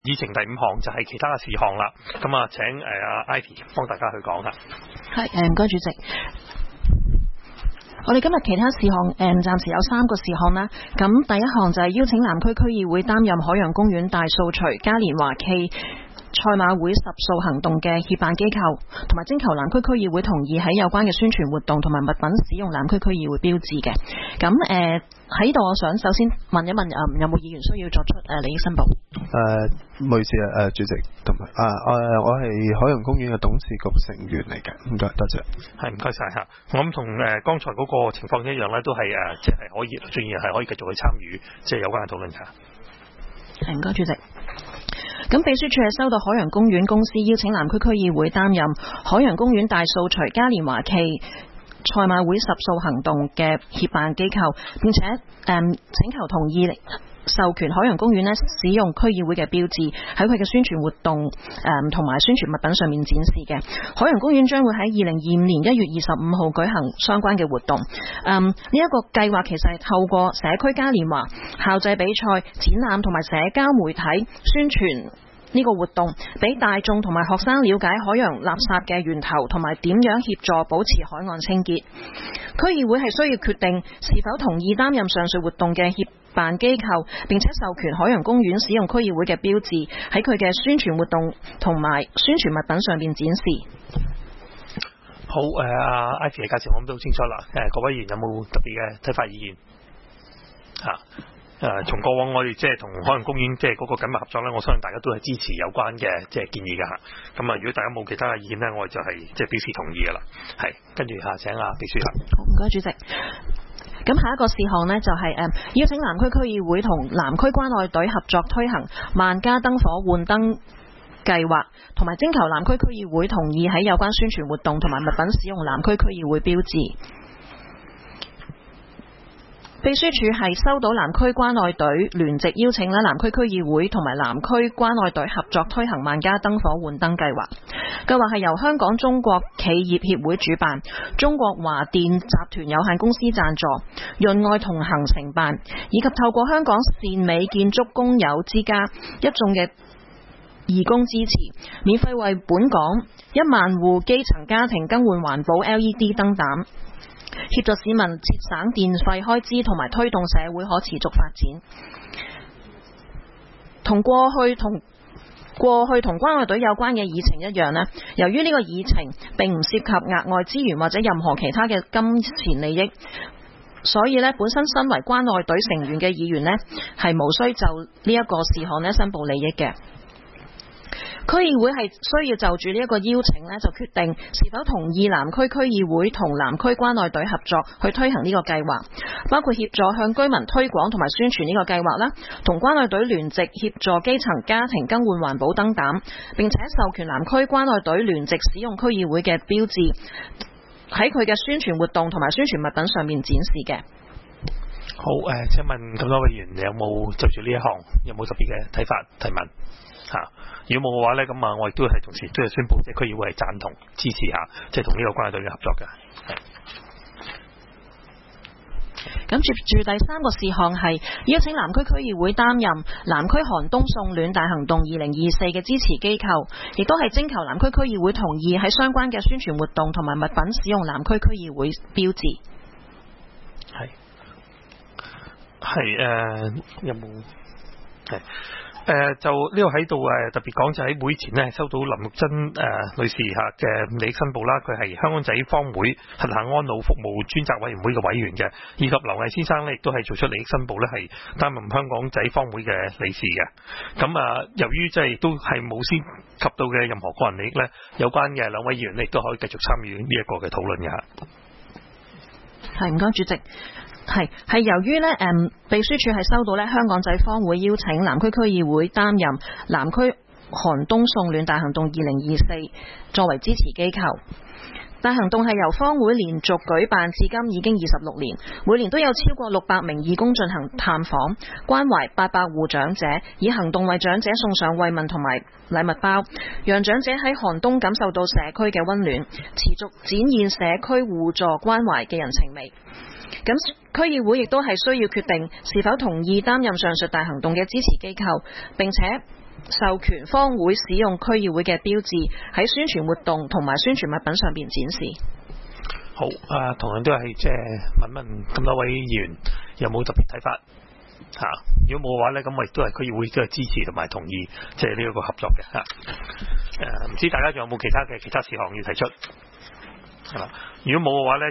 議程第5項就係其他嘅事項啦。咁啊，請Ivy 幫大家去講下。 係唔該主席。我哋今日其他事項暫時有3個事項啦。咁第一項就係邀請南區區議會擔任海洋公園大掃除嘉年華暨賽馬會十掃行動嘅協辦機構，同埋徵求南區區議會同意喺有關嘅宣傳活動同埋物品使用南區區議會標誌嘅。咁喺度，我想首先問一問有冇議員需要作出利益申報？ 唔好意思主席，同埋我係海洋公園嘅董事局成員嚟嘅，唔該，多謝。 係唔該晒嚇。我諗同剛才嗰個情況一樣咧，都係即係可以，雖然係可以繼續去參與即係有關嘅討論㗎。 係唔該主席。咁秘書處係收到海洋公園公司邀請南區區議會擔任海洋公園大掃除嘉年華暨賽馬會十掃行動嘅協辦機構，並且請求同意授權海洋公園使用區議會嘅標誌喺佢嘅宣傳活動同埋宣傳物品上面展示嘅。海洋公園將會喺2025年1月25號舉行相關嘅活動。呢一個計劃其實係透過社區嘉年華、校際比賽、展覽同埋社交媒體宣傳呢個活動，俾大眾同埋學生了解海洋垃圾嘅源頭同埋點樣協助保持海岸清潔。區議會係需要決定是否同意擔任上述活動嘅協辦機構，並且授權海洋公園使用區議會嘅標誌喺佢嘅宣傳活動同埋宣傳物品上面展示。 好，Ivy 嘅介紹我諗都好清楚啦。各位議員有冇特別嘅睇法意見？從過往我哋即係同海洋公園即係嗰個緊密合作咧，我相信大家都係支持有關嘅即係建議㗎嚇。咁如果大家冇其他嘅意見咧，我哋就係即係表示同意㗎啦。係，跟住請秘書啦。 好，唔該主席。咁下一個事項呢，就係邀請南區區議會同南區關愛隊合作推行萬家燈火換燈計劃，同埋徵求南區區議會同意喺有關宣傳活動同埋物品使用南區區議會標誌。秘書處係收到南區關愛隊聯席邀請南區區議會同埋南區關愛隊合作推行萬家燈火換燈計劃。計劃係由香港中國企業協會主辦，中國華電集團有限公司贊助，潤愛同行承辦，以及透過香港善美建築工友之家一眾嘅義工支持，免費為本港1萬戶基層家庭更換環保 LED 燈膽，協助市民節省電費開支同埋推動社會可持續發展。同過去同關愛隊有關嘅議程一樣呢，由於呢個議程並唔涉及額外資源或者任何其他嘅金錢利益，所以呢，本身身為關愛隊成員嘅議員呢，係無需就呢一個事項呢申報利益嘅。區議會係需要就住呢一個邀請呢，就決定是否同意南區區議會同南區關愛隊合作去推行呢個計劃，包括協助向居民推廣同埋宣傳呢個計劃啦，同關愛隊聯席協助基層家庭更換環保燈膽，並且授權南區關愛隊聯席使用區議會嘅標誌喺佢嘅宣傳活動同埋宣傳物品上面展示嘅。 好，請問咁多位議員有冇就住呢一項有冇特別嘅睇法提問？如果冇嘅話咧，咁我亦都係同時都係宣佈，即係區議會係贊同支持下，即係同呢個關愛隊嘅合作嘅。 咁接住第3個事項係邀請南區區議會擔任南區寒冬送暖大行動2024嘅支持機構，亦都係徵求南區區議會同意喺相關嘅宣傳活動同埋物品使用南區區議會標誌。 有冇？就呢個喺度特別講，就喺會前呢收到林玉珍女士嘅利益申報啦，佢係香港仔坊會轄下安老服務專責委員會嘅委員嘅，以及劉毅先生呢亦都係做出利益申報呢，係擔任香港仔坊會嘅理事嘅。咁由於即係都係冇先及到嘅任何個人利益呢，有關嘅兩位議員呢亦都可以繼續參與呢一個嘅討論嘅。 係，唔該主席。係由於秘書處係收到香港仔坊會邀請南區區議會擔任南區寒冬送暖大行動2024作為支持機構。大行動係由坊會連續舉辦至今已經26年，每年都有超過600名義工進行探訪關懷800戶長者，以行動為長者送上慰問同埋禮物包，讓長者喺寒冬感受到社區嘅溫暖，持續展現社區互助關懷嘅人情味。咁區議會亦都係需要決定是否同意擔任上述大行動嘅支持機構，並且授權方會使用區議會嘅標誌喺宣傳活動同埋宣傳物品上邊展示。 好同樣都係即係問咁多位議員有冇特別睇法嚇？如果冇嘅話咧，咁我亦都係區議會嘅支持同埋同意即係呢一個合作嘅嚇。唔知大家仲有冇其他事項要提出係嘛？如果冇嘅話咧。